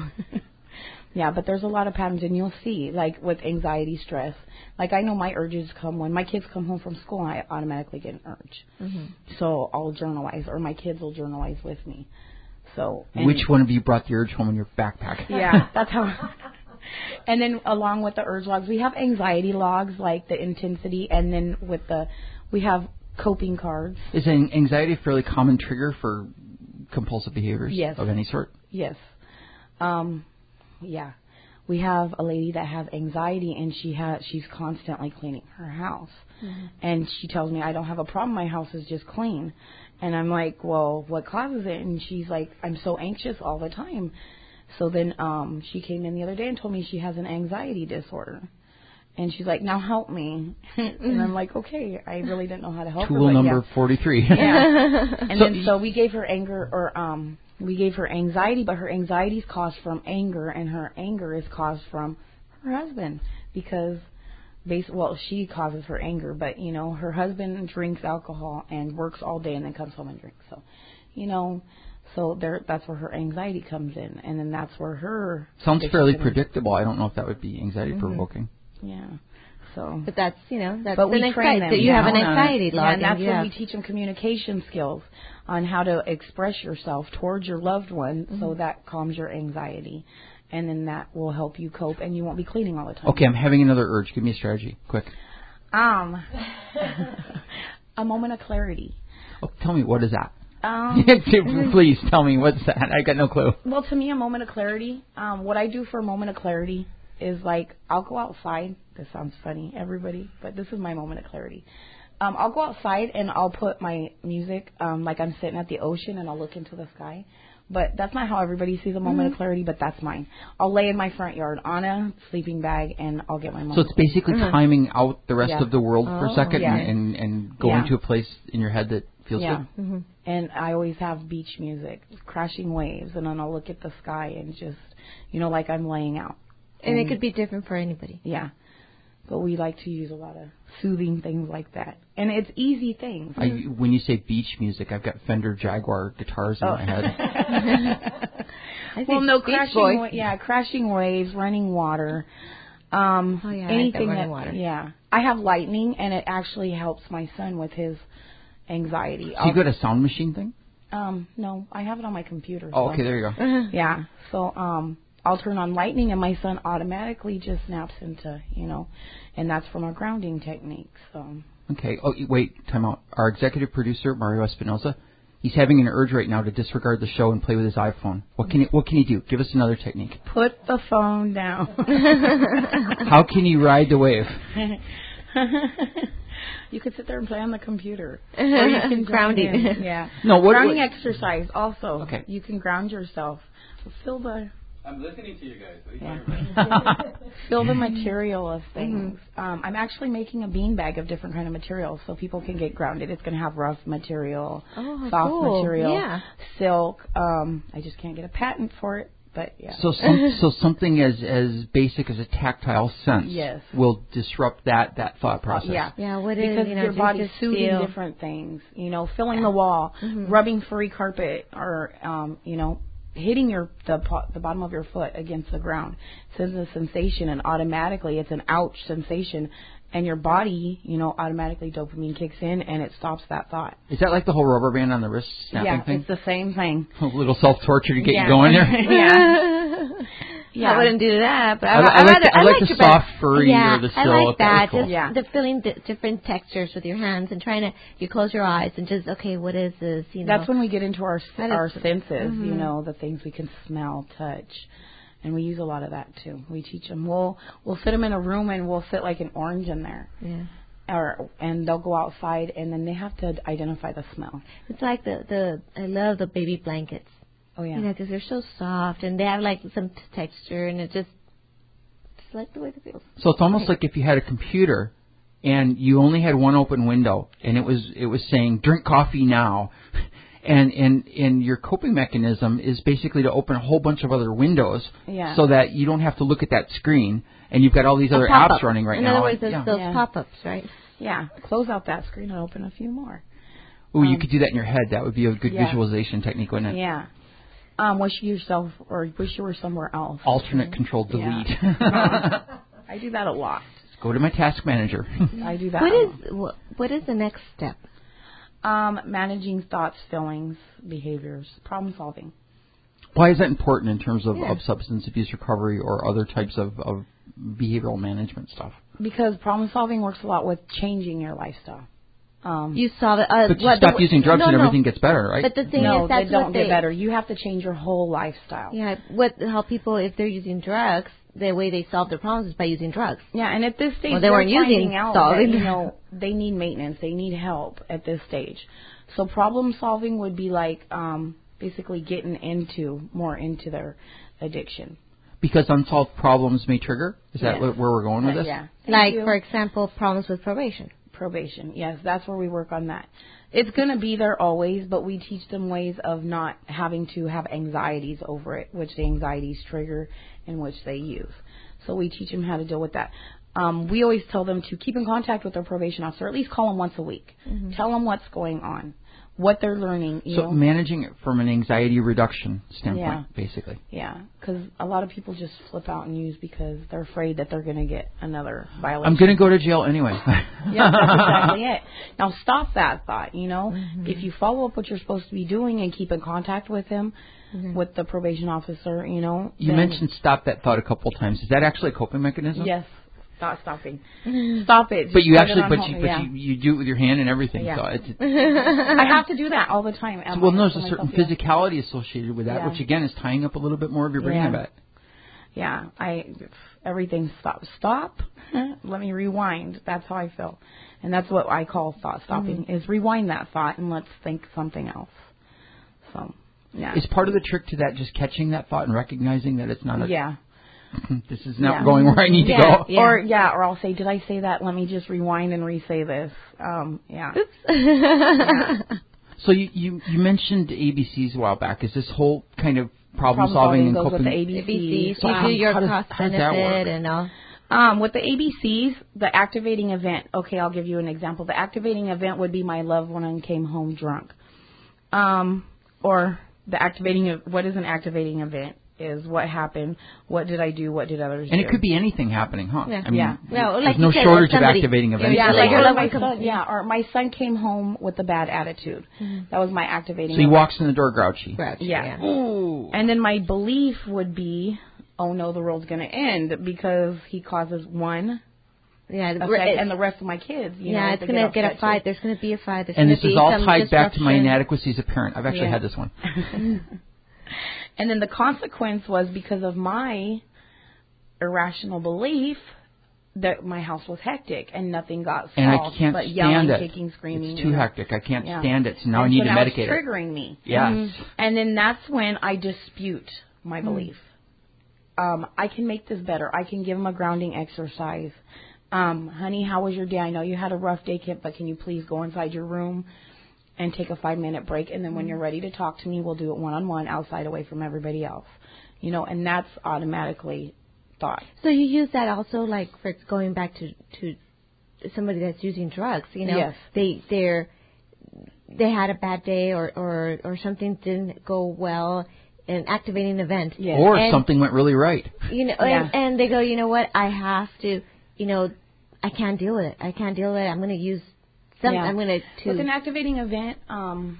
Yeah, but there's a lot of patterns, and you'll see, like, with anxiety, stress. Like, I know my urges come when my kids come home from school, I automatically get an urge. Mm-hmm. So I'll journalize, or my kids will journalize with me. So and Which one of you brought the urge home in your backpack? Yeah, that's how. And then along with the urge logs, we have anxiety logs, like the intensity, and then with the, we have coping cards. Is an- anxiety a fairly common trigger for compulsive behaviors Yes. of any sort? Yes. Um, yeah. We have a lady that has anxiety, and she has she's constantly cleaning her house. Mm-hmm. And she tells me, I don't have a problem. My house is just clean. And I'm like, well, what causes it? And she's like, I'm so anxious all the time. So then um, she came in the other day and told me she has an anxiety disorder. And she's like, now help me. And I'm like, okay, I really didn't know how to help her. Tool but number yeah. forty-three. Yeah. And So then y- so we gave her anger, or um, we gave her anxiety, but her anxiety is caused from anger, and her anger is caused from her husband, because, base well, she causes her anger, but you know, her husband drinks alcohol and works all day and then comes home and drinks. So, you know, so there, that's where her anxiety comes in, and then that's where her Sounds addiction fairly is. predictable. I don't know if that would be anxiety provoking. Yeah. So. But that's, you know, that's But an we train anxiety. them. That you yeah. have an anxiety log. Yeah, and that's you when have, we teach them communication skills on how to express yourself towards your loved one, Mm-hmm. so that calms your anxiety. And then that will help you cope, and you won't be cleaning all the time. Okay, I'm having another urge. Give me a strategy, quick. Um, a moment of clarity. Oh, tell me, what is that? Um, Please tell me, what's that? I got no clue. well, to me, a moment of clarity, um, what I do for a moment of clarity is like, I'll go outside. This sounds funny, everybody, but this is my moment of clarity. Um, I'll go outside and I'll put my music, um, like I'm sitting at the ocean, and I'll look into the sky. But that's not how everybody sees a moment Mm-hmm. of clarity, but that's mine. I'll lay in my front yard on a sleeping bag, and I'll get my moment. So it's basically Mhm. timing out the rest Yeah. of the world for a Oh, second yeah. and, and go Yeah. into a place in your head that feels yeah. good. Mm-hmm. And I always have beach music, crashing waves, and then I'll look at the sky and just, you know, like I'm laying out. And it could be different for anybody. Yeah. But we like to use a lot of soothing things like that. And it's easy things. I, when you say beach music, I've got Fender Jaguar guitars in Oh. my head. I think Well, no, Beach crashing, Boys. wa- yeah, crashing waves, running water. Um, Oh, yeah, I like that anything running that, water. yeah. I have lightning, and it actually helps my son with his anxiety. So you got a sound machine thing? Um, no, I have it on my computer. Oh, so- okay, there you go. Yeah. So um, I'll turn on lightning, and my son automatically just snaps into, you know, and that's from our grounding technique. So Okay. Oh, wait. Time out. Our executive producer, Mario Espinoza, he's having an urge right now to disregard the show and play with his iPhone. What can he, what can he do? Give us another technique. Put the phone down. How can he ride the wave? You could sit there and play on the computer. Or you can grounding. in. Yeah. No, what, grounding what? exercise also. Okay. You can ground yourself. Feel the I'm listening to you guys. What are you yeah. talking about? Feel the material of things. Mm-hmm. Um, I'm actually making a beanbag of different kind of materials so people can get grounded. It's going to have rough material, oh, soft cool. material, yeah. silk. Um, I just can't get a patent for it, but yeah. So some, so something as as basic as a tactile sense yes. will disrupt that that thought process. Yeah, yeah. What because is, you know, your body's just soothing feel... different things. You know, filling the wall, mm-hmm. rubbing furry carpet, or um, you know. hitting your the the bottom of your foot against the ground sends a sensation, and automatically it's an ouch sensation, and your body, you know, automatically dopamine kicks in and it stops that thought. Is that like the whole rubber band on the wrist snapping yeah, thing? it's the same thing. A little self-torture to get yeah. you going there? yeah. yeah. I wouldn't do that, but I, I, I, I, I like, rather, the, I I like like the it soft better. furry yeah, or the silk. I like that. Cool. Just yeah. the feeling di- different textures with your hands and trying to, you close your eyes and just, okay, what is this? You know. That's when we get into our our senses, mm-hmm. you know, the things we can smell, touch. And we use a lot of that too. We teach them. We'll we'll sit them in a room and we'll sit like an orange in there. Yeah. Or and they'll go outside and then they have to identify the smell. It's like the the I love the baby blankets. Oh yeah. You know, because they're so soft and they have like some t- texture and it just just like the way they feel. So it's almost like if you had a computer and you only had one open window and it was it was saying drink coffee now. And, and and your coping mechanism is basically to open a whole bunch of other windows yeah. so that you don't have to look at that screen and you've got all these a other pop-up. apps running right In now. In other words, and, those, yeah. those yeah. pop-ups, right? Yeah. Close out that screen and open a few more. Ooh, um, you could do that in your head. That would be a good yeah. visualization technique, wouldn't it? Yeah. Um, wish yourself or wish you were somewhere else. Alternate control delete. Yeah. um, I do that a lot. Just go to my task manager. I do that. What a is lot. what, what is the next step? Um, managing thoughts, feelings, behaviors, problem solving. Why is that important in terms of, Yeah. of substance abuse recovery or other types of, of behavioral management stuff? Because problem solving works a lot with changing your lifestyle. Um, You solve it. Uh, But you what, stop the, using drugs no, and no. everything gets better, right? But the thing no, is, that's they don't what get they, better. You have to change your whole lifestyle. Yeah, what how people, if they're using drugs, the way they solve their problems is by using drugs. Yeah, and at this stage, Well, they they're weren't using finding out solving. that, you know, they need maintenance. They need help at this stage. So problem solving would be like um, basically getting into, more into their addiction. Because unsolved problems may trigger? Is that Yes. where we're going with Uh, this? yeah. Thank Like, you. for example, problems with probation. Probation. Yes, that's where we work on that. It's going to be there always, but we teach them ways of not having to have anxieties over it, which the anxieties trigger and which they use. So we teach them how to deal with that. Um, we always tell them to keep in contact with their probation officer, at least call them once a week. Mm-hmm. Tell them what's going on, what they're learning. You So know? managing it from an anxiety reduction standpoint, Yeah. basically. Yeah, because a lot of people just flip out and use because they're afraid that they're going to get another violation. I'm going to go to jail anyway. Yeah, that's exactly it. Now stop that thought, you know. Mm-hmm. If you follow up what you're supposed to be doing and keep in contact with him, Mm-hmm. with the probation officer, you know. You then- mentioned stop that thought a couple times. Is that actually a coping mechanism? Yes. Stop stopping. Stop it. But Just you put it actually, on but hold. you, but yeah. you, you do it with your hand and everything. Yeah. So it's, it's I have to do that all the time. so, well, no, there's a For certain myself, yeah. physicality associated with that, Yeah. which again is tying up a little bit more of your brain. Yeah. I bet. Yeah, I everything stop. Stop. Let me rewind. That's how I feel, and that's what I call thought stopping. Mm-hmm. Is rewind that thought and let's think something else. So, yeah. Is part of the trick to that just catching that thought and recognizing that it's not a yeah. this is not Yeah. going where I need Yeah. to go. Yeah. Or yeah, or I'll say, did I say that? Let me just rewind and re-say this. Um, yeah. So you, you you mentioned A B Cs a while back. Is this whole kind of problem, Problem solving and goes coping? with the A B A B Cs, So you how- do your how does- cost how does that work? benefit and all. Um, with the A B Cs, the activating event. Okay, I'll give you an example. The activating event would be my loved one came home drunk. Um, or the activating. What is an activating event? Is what happened. What did I do? What did others And do? it could be anything happening, huh? Yeah. I mean, Yeah. Yeah, there's like no you said, shortage somebody- of activating events. Yeah, Yeah, like, your or loved my one comes- son, yeah, or my son came home with a bad attitude. That was my activating. So he event. walks in the door grouchy. Grouchy, Yeah. Ooh. And then my belief would be, oh no, the world's going to end because he causes one, Yeah, affect, and the rest of my kids. You yeah, know, it's going to get a fight. There's going to be a fight. There's and gonna this be is all some tied back to my disruption. inadequacy as a parent. I've actually Yeah. had this one. And then the consequence was because of my irrational belief that my house was hectic and nothing got solved. And I can't but stand yelling, it. kicking, screaming. It's too you know. hectic. I can't Yeah. stand it. So now and I need so to now medicate it's it. triggering me. Yes. Mm-hmm. And then that's when I dispute my belief. Um, I can make this better. I can give them a grounding exercise. Um, honey, how was your day? I know you had a rough day, Kip, but can you please go inside your room and take a five-minute break? And then when you're ready to talk to me, we'll do it one-on-one outside away from everybody else. You know, and that's automatically thought. So you use that also, like, for going back to, to somebody that's using drugs, you know? Yes. They, they're, they had a bad day or, or, or something didn't go well, an activating event. Yes. Or And, something went really right. You know, Yeah. and, and they go, you know what, I have to, you know, I can't deal with it. I can't deal with it. I'm going to use some, Yeah. I'm going to, With an activating event, um,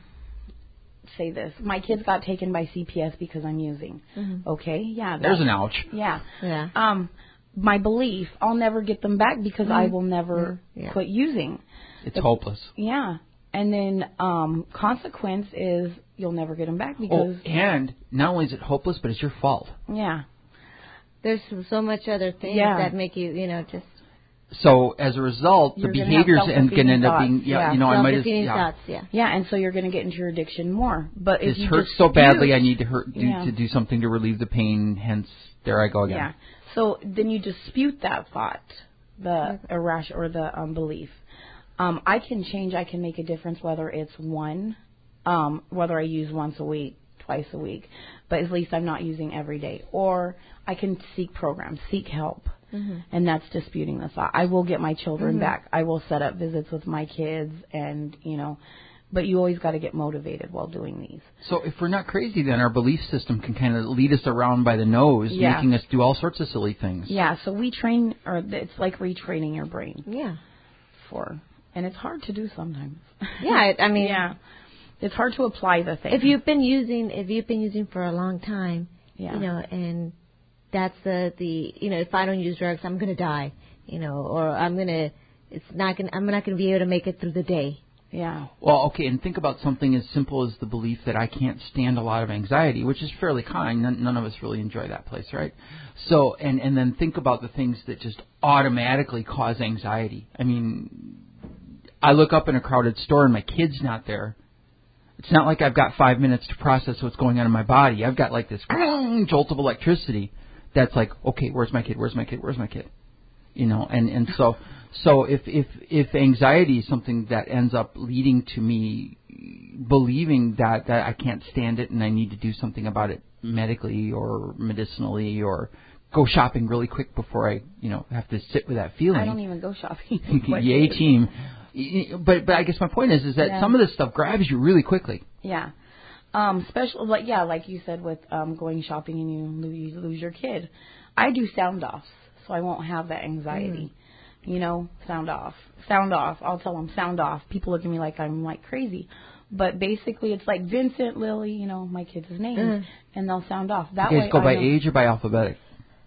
say this. My kids got taken by C P S because I'm using. Mm-hmm. Okay? Yeah. There's that- an ouch. Yeah. Yeah. Um, my belief, I'll never get them back because Mm-hmm. I will never Yeah. quit using. It's The- hopeless. Yeah. And then um, consequence is you'll never get them back Oh, because, and not only is it hopeless, but it's your fault. yeah. There's so much other things Yeah. that make you, you know, just So as a result, You're the gonna have behaviors and going to self-defeating end up being, thoughts, yeah, yeah. you know, I might as self-defeating yeah. thoughts, yeah. Yeah, and so you're going to get into your addiction more. But if This you hurts just so badly. dispute- I need to hurt do, Yeah. to do something to relieve the pain. Hence, there I go again. Yeah. So then you dispute that thought, the irrational or the um, belief. Um, I can change. I can make a difference whether it's one, um, whether I use once a week, twice a week, but at least I'm not using every day. Or I can seek programs, seek help, Mm-hmm. and that's disputing the thought. I will get my children mm-hmm. back. I will set up visits with my kids, and you know. But you always got to get motivated while doing these. So if we're not crazy, then our belief system can kind of lead us around by the nose, Yeah. making us do all sorts of silly things. Yeah, so we train, or it's like retraining your brain Yeah. for, and it's hard to do sometimes. Yeah, I I mean, yeah, it's hard to apply the thing. if you've been using, if you've been using for a long time, yeah. you know, and that's the, the, you know, if I don't use drugs, I'm going to die, you know, or I'm going to, it's not going I'm not going to be able to make it through the day. Yeah. Well, okay, and think about something as simple as the belief that I can't stand a lot of anxiety, which is fairly common. None, none of us really enjoy that place, right? So, and, and then think about the things that just automatically cause anxiety. I mean, I look up in a crowded store and my kid's not there. It's not like I've got five minutes to process what's going on in my body. I've got like this jolt of electricity that's like, okay, where's my kid? Where's my kid? Where's my kid? You know, and, and so so if, if if anxiety is something that ends up leading to me believing that, that I can't stand it and I need to do something about it medically or medicinally or go shopping really quick before I, you know, have to sit with that feeling. I don't even go shopping. Yay, team. But but I guess my point is is that yeah. some of this stuff grabs you really quickly. Yeah. Um, special, like yeah, like you said with um, going shopping and you lose, you lose your kid. I do sound offs, so I won't have that anxiety. Mm. You know, sound off, sound off. I'll tell them sound off. People look at me like I'm like crazy, but basically it's like Vincent, Lily, you know, my kids' names, mm. and they'll sound off. That you guys way go I by know. age or by alphabetic?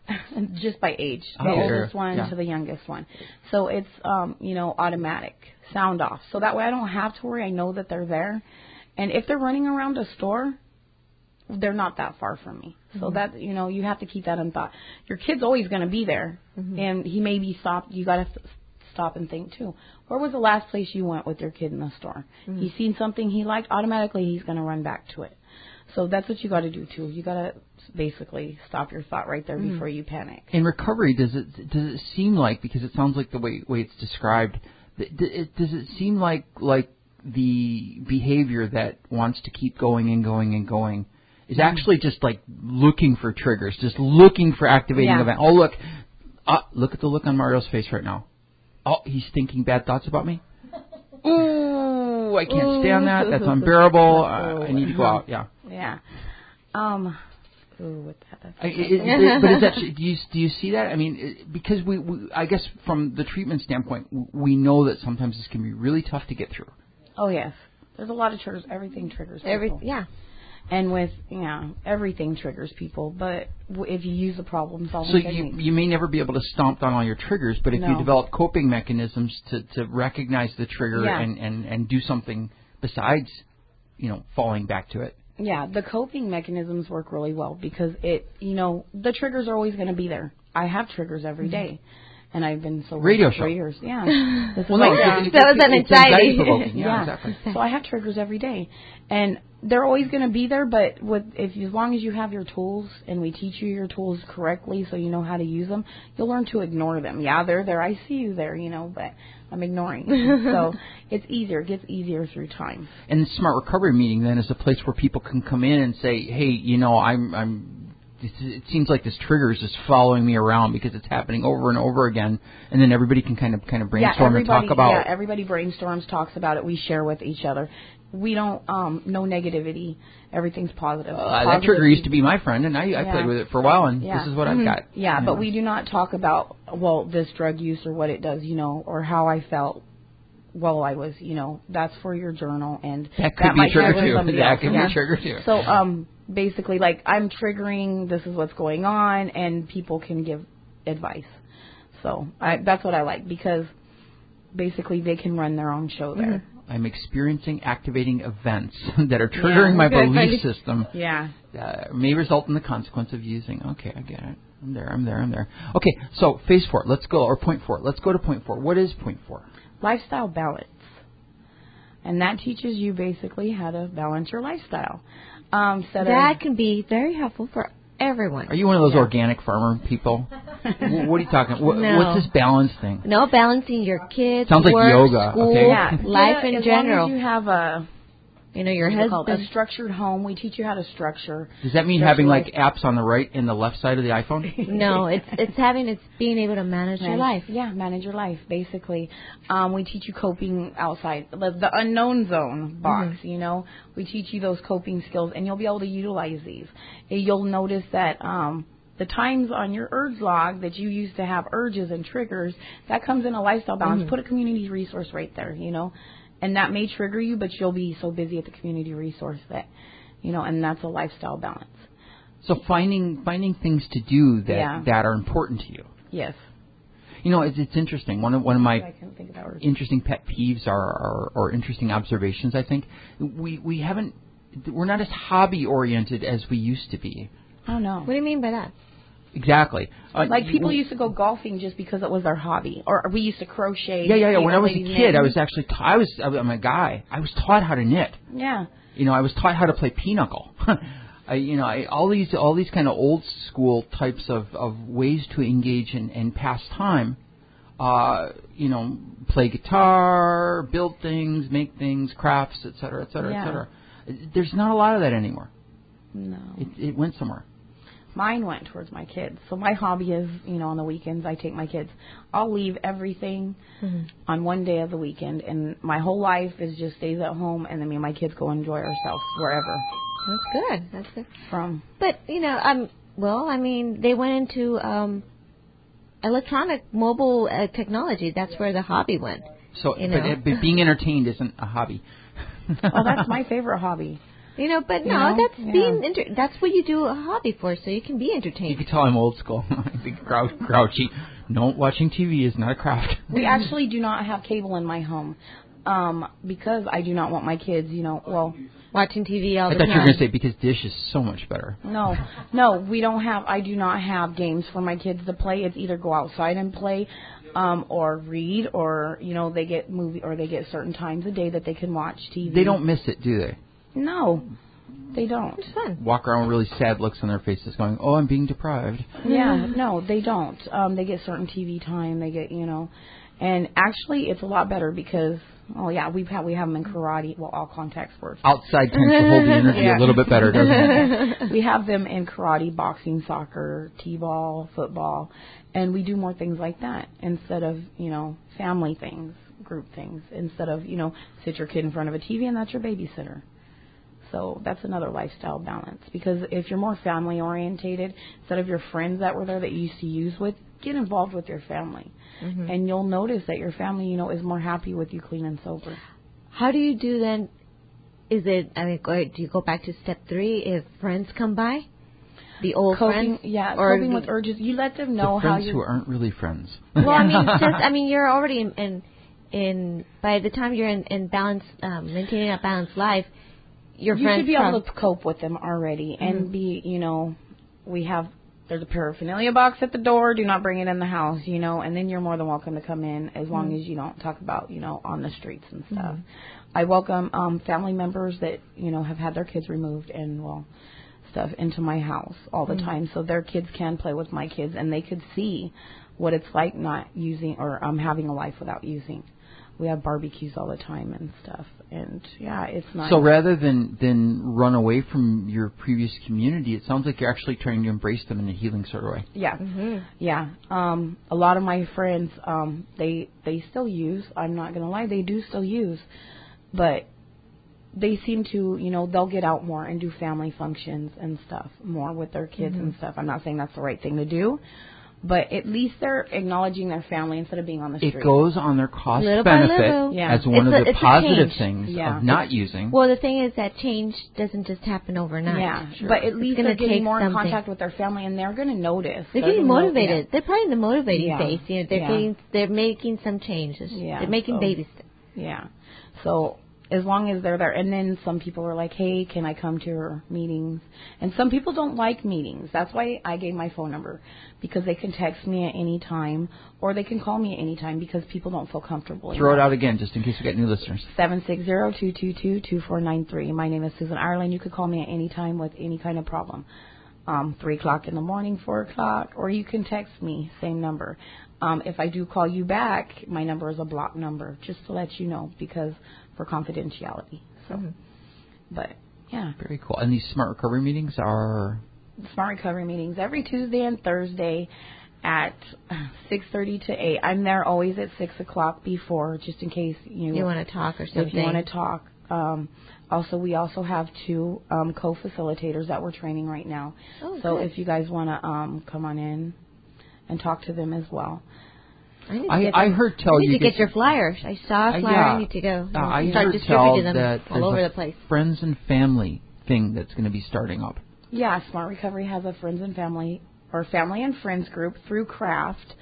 Just by age, the okay. oldest one yeah. to the youngest one. So it's um, you know, automatic sound off. So that way I don't have to worry. I know that they're there. And if they're running around a store, they're not that far from me. So mm-hmm. that, you know, you have to keep that in thought. Your kid's always going to be there, mm-hmm. and he may be stopped. You got to th- stop and think, too. Where was the last place you went with your kid in the store? Mm-hmm. He's seen something he liked, automatically he's going to run back to it. So that's what you got to do, too. You got to basically stop your thought right there mm-hmm. before you panic. In recovery, does it does it seem like, because it sounds like the way, way it's described, does it seem like like the behavior that wants to keep going and going and going is actually just like looking for triggers, just looking for activating yeah. event. Oh, look, uh, look at the look on Mario's face right now. Oh, he's thinking bad thoughts about me? Ooh, I can't stand that. That's unbearable. Uh, I need to go out. Yeah. Yeah. Um. Ooh, with that. That's I, it, it, but is that, do you do you see that? I mean, it, because we, we, I guess from the treatment standpoint, we know that sometimes this can be really tough to get through. Oh yes, there's a lot of triggers. Everything triggers. Every people. yeah. And with, yeah, everything triggers people. But w- if you use the problem-solving So technique. you, you may never be able to stomp down all your triggers, but if No. you develop coping mechanisms to, to recognize the trigger Yeah. and, and, and do something besides, you know, falling back to it. Yeah, the coping mechanisms work really well because it, you know, the triggers are always going to be there. I have triggers every day. And I've been so Radio show. for years. Yeah. This is Well, no, like, it's- um, it's- That was an it's anxiety. anxiety-provoking. Yeah, yeah. exactly. So I have triggers every day, and they're always going to be there. But with if you, as long as you have your tools and we teach you your tools correctly, so you know how to use them, you'll learn to ignore them. Yeah, they're there. I see you there, you know, but I'm ignoring. So it's easier. It gets easier through time. And the Smart Recovery Meeting then is a place where people can come in and say, hey, you know, I'm, I'm, it seems like this trigger is just following me around because it's happening over and over again, and then everybody can kind of kind of brainstorm yeah, and talk about. Yeah, everybody brainstorms, talks about it. We share with each other. We don't, um, no negativity. Everything's positive. Uh, that trigger used to be my friend, and I, I Yeah. played with it for a while, and Yeah. this is what Mhm. I've got. Yeah, you but know. we do not talk about, well, this drug use or what it does, you know, or how I felt while I was, you know, that's for your journal, and That could be a might trigger trigger too. somebody That else. could be Yeah. a trigger too. So, um, basically, like, I'm triggering, this is what's going on, and people can give advice. So I, that's what I like, because basically they can run their own show there. Mm-hmm. I'm experiencing activating events that are triggering Yeah. my Good. belief system. Yeah. Uh, may result in the consequence of using. Okay, I get it. I'm there. I'm there. I'm there. Okay, so phase four. Let's go, or point four. Let's go to point four. What is point four? Lifestyle balance. And that teaches you basically how to balance your lifestyle. Um, so That can be very helpful for everyone. Are you one of those Yeah. organic farmer people? Wh- what are you talking? What, No. What's this balance thing? No, balancing your kids, Sounds like work, yoga, school, okay? yeah, life Yeah, in as general. Long as you have a, you know, your what's it called, husband. a structured home, we teach you how to structure. Does that mean structure having like life. apps on the right and the left side of the iPhone? No, it's it's having it's being able to manage your Manage- life. Yeah, manage your life, basically. Um, we teach you coping outside, the, the unknown zone box, Mm-hmm. you know. We teach you those coping skills, and you'll be able to utilize these. And you'll notice that um, the times on your urge log that you used to have urges and triggers, that comes in a lifestyle balance. Mm-hmm. Put a community resource right there, you know. And that may trigger you, but you'll be so busy at the community resource that, you know, and that's a lifestyle balance. So finding finding things to do that Yeah. that are important to you. Yes. You know, it's, it's interesting. One of one of my I couldn't think of that word. interesting pet peeves are, are or interesting observations. I think we we haven't we're not as hobby oriented as we used to be. Oh, no. What do you mean by that? Exactly. Uh, Like people you- used to go golfing just because it was their hobby, or we used to crochet. Yeah, yeah, yeah. paint When I was a ladies' kid, I nails. was actually ta- I was I'm a guy. I was taught how to knit. Yeah, You know, I was taught how to play pinochle. I, you know, I, all these all these kind of old school types of, of ways to engage in, and pass time. Uh, you know, play guitar, build things, make things, crafts, et cetera, et cetera, Yeah. et cetera. There's not a lot of that anymore. no. It, it went somewhere. Mine went towards my kids. So my hobby is, you know, on the weekends I take my kids. I'll leave everything Mm-hmm. on one day of the weekend, and my whole life is just stays at home, and then me and my kids go enjoy ourselves wherever. That's good. That's good. From But you know, um, well, I mean, they went into um, electronic mobile uh, technology. That's where the hobby went. So, You but, know. but being entertained isn't a hobby. oh, that's my favorite hobby. You know, but You no, know? that's Yeah. being inter- that's what you do a hobby for, so you can be You entertained. can tell I'm old school. I think grou- grouchy. No, watching T V is not a craft. We actually do not have cable in my home, um, because I do not want my kids, you know, well. Watching T V all I the thought time. you were going to say because Dish is so much better. No, no, we don't have. I do not have games for my kids to play. It's either go outside and play, um, or read, or you know they get movie, or they get certain times a day that they can watch T V. They don't miss it, do they? No, they don't. It's fun. Walk around with really sad looks on their faces, going, "Oh, I'm being deprived." Yeah, no, they don't. Um, they get certain T V time. They get, you know, and actually it's a lot better because, oh yeah, we've had we have them in karate. Well, all contact sports. Outside tends to hold the energy Yeah. a little bit better, doesn't it? We have them in karate, boxing, soccer, t-ball, football, and we do more things like that instead of, you know, family things, group things, instead of, you know, sit your kid in front of a T V and that's your babysitter. So that's another lifestyle balance, because if you're more family orientated, instead of your friends that were there that you used to use with, get involved with your family. Mm-hmm. And you'll notice that your family, you know, is more happy with you clean and sober. How do you do then is it, I mean, go, do you go back to step three if friends come by? The old coping, friends? Yeah, or coping with urges. You let them know the how friends you... who aren't really friends. Well, I mean, just, I mean, you're already in, in, in by the time you're in, in balance, um, maintaining a balanced life, your you friends should be from, able to cope with them already mm-hmm. and be, you know, we have, there's a paraphernalia box at the door. Do not bring it in the house, you know, and then you're more than welcome to come in as long mm-hmm. as you don't talk about, you know, on the streets and stuff. Mm-hmm. I welcome um, family members that, you know, have had their kids removed and, well, stuff into my house all the mm-hmm. time, so their kids can play with my kids and they could see what it's like not using or um, having a life without using. We have barbecues all the time and stuff, and yeah, it's nice. So rather than than run away from your previous community, it sounds like you're actually trying to embrace them in a healing sort of way. Yeah, mm-hmm. yeah. Um, a lot of my friends, um, they they still use. I'm not gonna lie, they do still use, but they seem to, you know, they'll get out more and do family functions and stuff more with their kids mm-hmm. and stuff. I'm not saying that's the right thing to do, but at least they're acknowledging their family instead of being on the street. It goes on their cost little benefit yeah. as one it's of a, the positive things yeah. of not it's, using. Well, the thing is that change doesn't just happen overnight. Yeah, sure. but at least they're getting more something. in contact with their family, and they're going to notice. They're, they're getting motivated. Know, yeah. They're probably in the motivating yeah. phase. You know, they're yeah. getting, they're making some changes. Yeah, they're making so, baby steps. Yeah. So as long as they're there, and then some people are like, "Hey, can I come to your meetings?" And some people don't like meetings. That's why I gave my phone number, because they can text me at any time, or they can call me at any time because people don't feel comfortable. Throw it out again, just in case we get new listeners. seven six zero, two two two, two four nine three. My name is Susan Ireland. You could call me at any time with any kind of problem. Um, three o'clock in the morning, four o'clock, or you can text me, same number. Um, if I do call you back, my number is a block number, just to let you know, because for confidentiality. So, mm-hmm. but yeah, very cool. And these Smart Recovery meetings are Smart Recovery meetings every Tuesday and Thursday at six thirty to eight. I'm there always at six o'clock before, just in case you you want to talk or something. If you want to talk. Um, also, we also have two um, co-facilitators that we're training right now. Oh, so good. if you guys want to um, come on in and talk to them as well. I, need to I, get I them. heard tell you need you to get, get your flyers. I saw a flyer. Uh, yeah. I need to go. Uh, I start heard distributing tell them that all over a the place. Friends and family thing that's going to be starting up. Yeah, Smart Recovery has a friends and family or family and friends group through Craft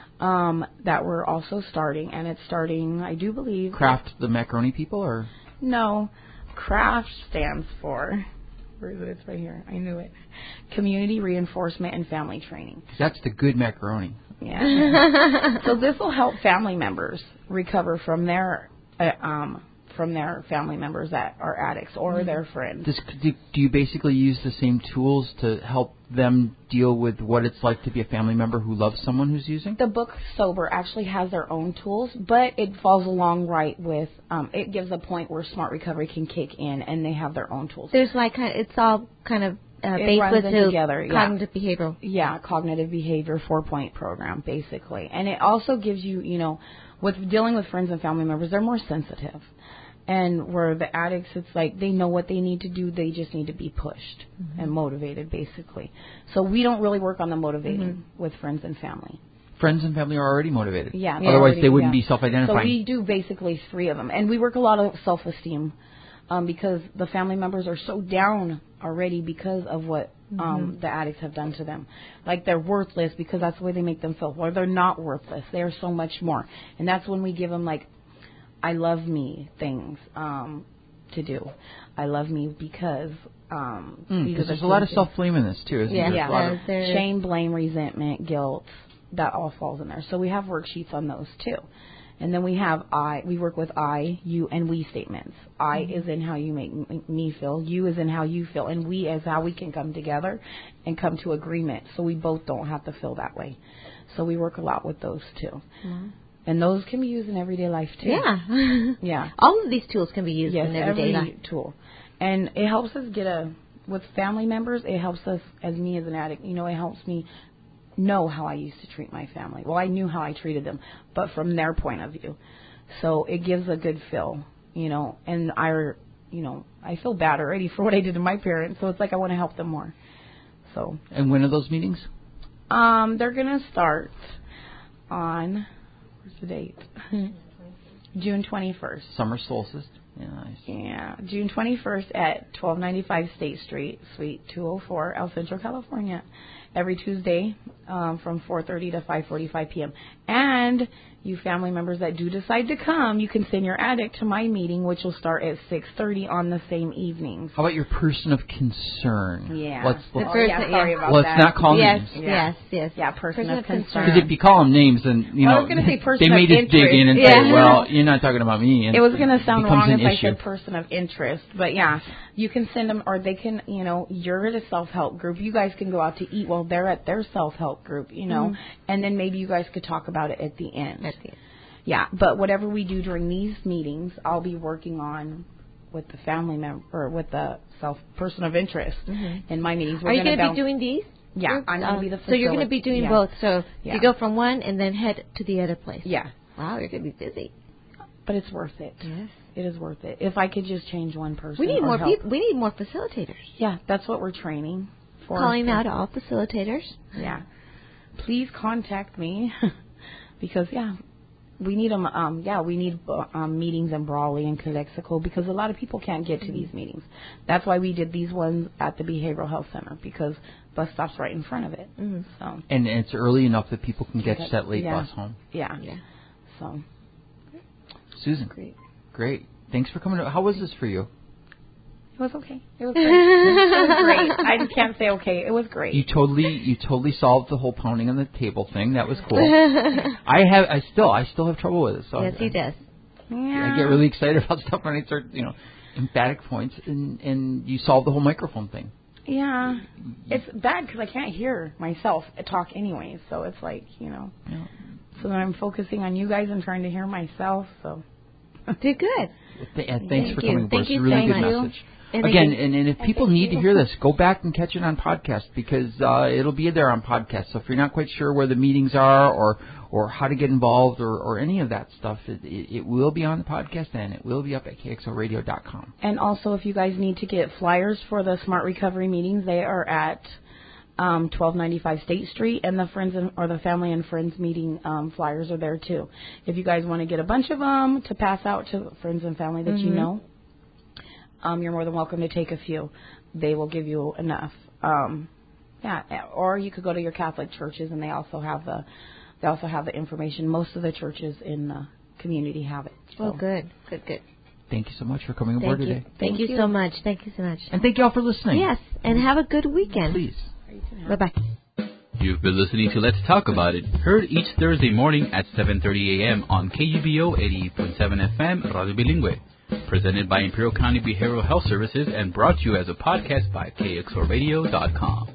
um, that we're also starting, and it's starting, I do believe. Craft, the macaroni people, or no? Craft stands for. Where is it? It's right here. I knew it. Community Reinforcement and Family Training. That's the good macaroni. Yeah. So this will help family members recover from their uh, um, from their family members that are addicts or mm-hmm. their friends. Does, do, do you basically use the same tools to help them deal with what it's like to be a family member who loves someone who's using? The book Sober actually has their own tools, but it falls along right with, um, it gives a point where Smart Recovery can kick in and they have their own tools. There's like, it's all kind of uh, it based runs with in together, cognitive yeah. behavioral. Yeah, cognitive behavior four-point program, basically. And it also gives you, you know, with dealing with friends and family members, they're more sensitive. And where the addicts, it's like they know what they need to do. They just need to be pushed mm-hmm. and motivated, basically. So we don't really work on the motivating mm-hmm. with friends and family. Friends and family are already motivated. Yeah. Otherwise, already, they wouldn't yeah. be self-identifying. So we do basically three of them. And we work a lot of self-esteem um, because the family members are so down already because of what um, mm-hmm. the addicts have done to them. Like they're worthless because that's the way they make them feel. Or they're not worthless. They are so much more. And that's when we give them, like, I love me things um, to do. I love me because um, mm, these are the there's a lot of self-blame in this too, isn't yeah. there? Yeah, a lot of shame, blame, resentment, guilt. That all falls in there. So we have worksheets on those too. And then we have I. We work with I, you, and we statements. I mm-hmm. is in how you make me feel. You is in how you feel, and we is how we can come together and come to agreement. So we both don't have to feel that way. So we work a lot with those too. Mm-hmm. And those can be used in everyday life, too. Yeah. Yeah. All of these tools can be used yes, in everyday every life. tool. And it helps us get a, with family members, it helps us, as me as an addict, you know, it helps me know how I used to treat my family. Well, I knew how I treated them, but from their point of view. So it gives a good feel, you know, and I, you know, I feel bad already for what I did to my parents, so it's like I want to help them more. So. And when are those meetings? Um, they're going to start on... Where's the date? June twenty-first. Summer solstice. Yeah, nice. Yeah, June twenty-first at twelve ninety-five State Street, Suite two oh four, El Centro, California. Every Tuesday um, from four thirty to five forty-five p.m. And you family members that do decide to come, you can send your addict to my meeting, which will start at six thirty on the same evening. How about your person of concern? Yeah. Let's, The let's, Oh, person- yeah, sorry yeah. about let's that. not call Yes, names. Yeah. yes, yes. Yeah, person, Person of of concern. concern. Because if you call them names, then, you Well, I know, was gonna say person they may of just dig in and interest. say, Yeah. well, you're not talking about me. And It was going to sound becomes wrong an if I issue. said person of interest, but yeah, you can send them, or they can, you know, you're at a self-help group. You guys can go out to eat while they're at their self-help group, you know, Mhm. and then maybe you guys could talk about it at the end. At the end. Yeah, but whatever we do during these meetings, I'll be working on with the family member, or with the self person of interest Mhm. in my meetings. We're Are you gonna going to bounce- be doing these? Yeah, groups? I'm gonna Uh, be the So you're going to facilitator. be doing Yeah. both. So Yeah. you go from one and then head to the other place. Yeah, Wow, you're going to be busy. but it's worth it. Yes. It is worth it. If I could just change one person. We need or more help. people. We need more facilitators. Yeah, that's what we're training for. Calling out all facilitators. Yeah. Please contact me because, yeah, we need them. Um, yeah, we need uh, um, meetings in Brawley and Calexico because a lot of people can't get to these meetings. That's why we did these ones at the Behavioral Health Center because bus stop's right in front of it. Mm-hmm. So, And it's early enough that people can catch that late Yeah. bus home. yeah. Yeah. So, Susan, great. great. Thanks for coming. How was this for you? It was okay. It was great. It was great. I just can't say okay. It was great. You totally, you totally solved the whole pounding on the table thing. That was cool. I have, I still, I still have trouble with it. So Yes, I, he does. yeah. I get really excited about stuff when I start, you know, emphatic points, and and you solved the whole microphone thing. Yeah. It's bad because I can't hear myself talk anyways. So it's like, you know. You know, So then I'm focusing on you guys and trying to hear myself. So Did good. th- and thanks Thank for you. coming aboard. Thank It's a you really so good much. message. And Again, again- and, and if people need to hear this, go back and catch it on podcast because uh, it'll be there on podcast. So if you're not quite sure where the meetings are or or how to get involved or, or any of that stuff, it, it, it will be on the podcast and it will be up at K X O radio dot com. And also, if you guys need to get flyers for the Smart Recovery meetings, they are at um, twelve ninety-five State Street, and the friends and, or the family and friends meeting um, flyers are there too. If you guys want to get a bunch of them to pass out to friends and family that you Mhm. know, um, you're more than welcome to take a few. They will give you enough. Um, yeah, or you could go to your Catholic churches, and they also have the they also have the information. Most of the churches in the community have it. So. Oh, good. Good, good. Thank you so much for coming aboard Thank you. today. Thank, Thank you, you. so much. Thank you so much. And thank you all for listening. Yes, and have a good weekend. Please. Bye-bye. You've been listening to Let's Talk About It, heard each Thursday morning at seven thirty a.m. on K U B O eighty-eight point seven F M Radio Bilingüe. Presented by Imperial County Behavioral Health Services and brought to you as a podcast by K X O radio dot com.